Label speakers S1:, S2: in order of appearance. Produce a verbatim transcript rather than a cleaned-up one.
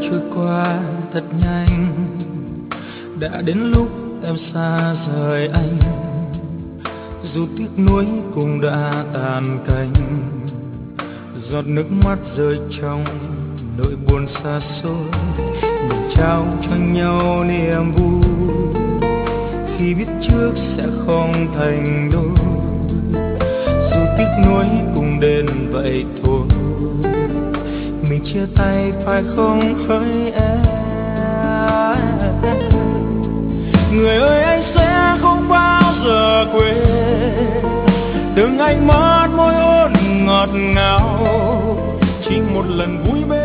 S1: trôi qua thật nhanh, đã đến lúc em xa rời anh. Dù tiếc nuối cũng đã tàn cành, giọt nước mắt rơi trong nỗi buồn xa xôi. Mình trao cho nhau niềm vui khi biết trước sẽ không thành đôi. Dù tiếc nuối cũng đến vậy thôi, mình chia tay phải không hỡi em. Người ơi anh sẽ không bao giờ quên từng ánh mắt môi hôn ngọt ngào, chỉ một lần vui bên